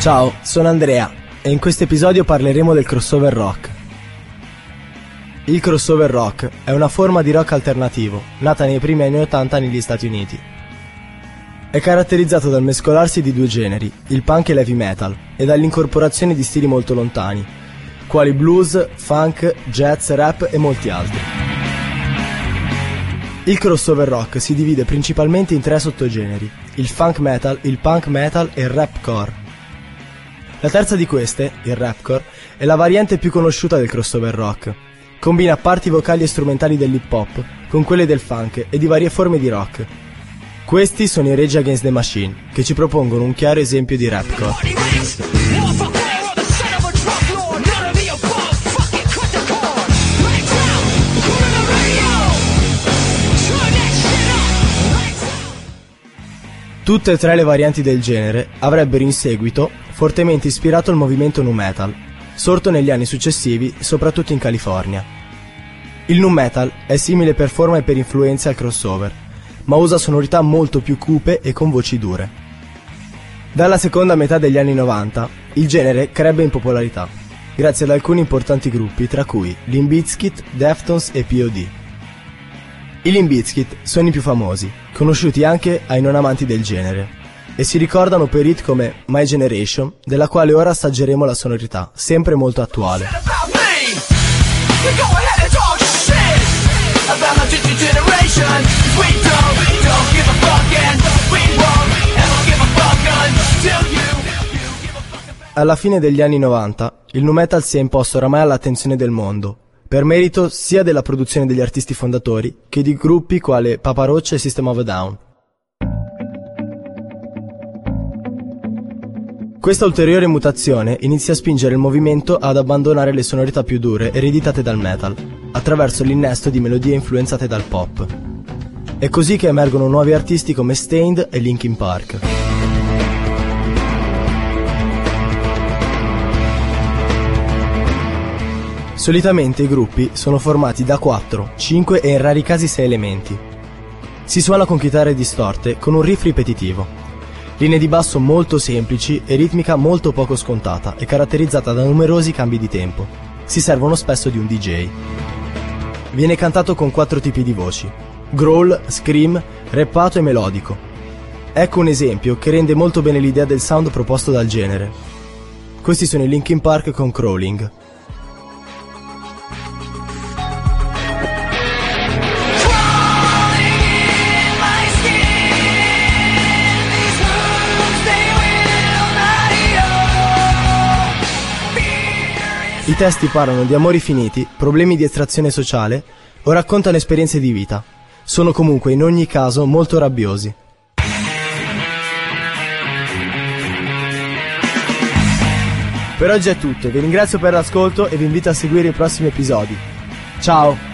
Ciao, sono Andrea e in questo episodio parleremo del crossover rock. Il crossover rock è una forma di rock alternativo, nata nei primi anni 80 negli Stati Uniti. È caratterizzato dal mescolarsi di due generi, il punk e l'heavy metal, e dall'incorporazione di stili molto lontani, quali blues, funk, jazz, rap e molti altri. Il crossover rock si divide principalmente in tre sottogeneri, il funk metal, il punk metal e il rapcore. La terza di queste, il rapcore, è la variante più conosciuta del crossover rock. Combina parti vocali e strumentali dell'hip hop con quelle del funk e di varie forme di rock. Questi sono i Rage Against the Machine, che ci propongono un chiaro esempio di rapcore. Tutte e tre le varianti del genere avrebbero in seguito fortemente ispirato il movimento nu metal, sorto negli anni successivi soprattutto in California. Il nu metal è simile per forma e per influenze al crossover, ma usa sonorità molto più cupe e con voci dure. Dalla seconda metà degli anni 90 il genere crebbe in popolarità, grazie ad alcuni importanti gruppi tra cui Limp Bizkit, Deftones e P.O.D. I Limp Bizkit sono i più famosi, conosciuti anche ai non amanti del genere, e si ricordano per hit come My Generation, della quale ora assaggeremo la sonorità, sempre molto attuale. Alla fine degli anni 90, il nu metal si è imposto oramai all'attenzione del mondo, per merito sia della produzione degli artisti fondatori che di gruppi quali Papa Roach e System of a Down. Questa ulteriore mutazione inizia a spingere il movimento ad abbandonare le sonorità più dure ereditate dal metal, attraverso l'innesto di melodie influenzate dal pop. È così che emergono nuovi artisti come Staind e Linkin Park. Solitamente i gruppi sono formati da 4, 5 e in rari casi 6 elementi. Si suona con chitarre distorte con un riff ripetitivo, linee di basso molto semplici e ritmica molto poco scontata e caratterizzata da numerosi cambi di tempo. Si servono spesso di un DJ. Viene cantato con 4 tipi di voci: growl, scream, rappato e melodico. Ecco un esempio che rende molto bene l'idea del sound proposto dal genere. Questi sono i Linkin Park con Crawling. I testi parlano di amori finiti, problemi di estrazione sociale o raccontano esperienze di vita. Sono comunque in ogni caso molto rabbiosi. Per oggi è tutto, vi ringrazio per l'ascolto e vi invito a seguire i prossimi episodi. Ciao!